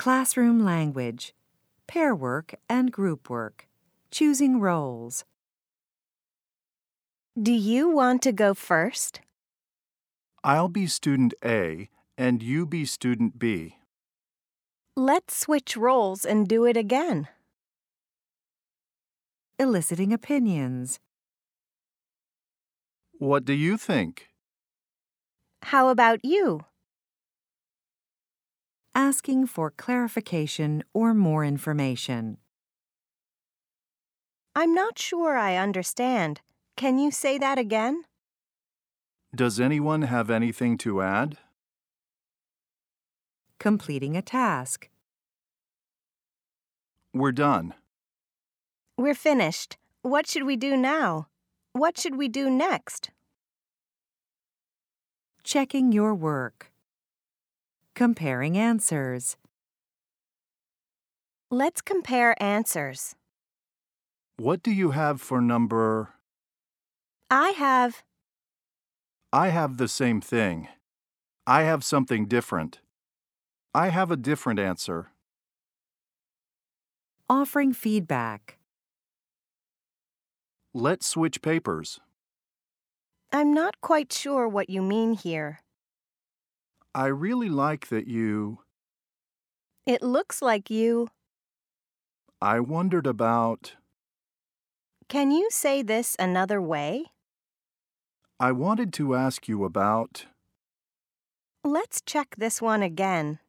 Classroom language, pair work and group work, choosing roles. Do you want to go first? I'll be student A and you be student B. Let's switch roles and do it again. Eliciting opinions. What do you think? How about you? Asking for clarification or more information. I'm not sure I understand. Can you say that again? Does anyone have anything to add? Completing a task. We're done. We're finished. What should we do now? What should we do next? Checking your work. Comparing answers. Let's compare answers. What do you have for number? I have the same thing. I have something different. I have a different answer. Offering feedback. Let's switch papers. I'm not quite sure what you mean here. I really like that you. It looks like you. I wondered about. Can you say this another way? I wanted to ask you about. Let's check this one again.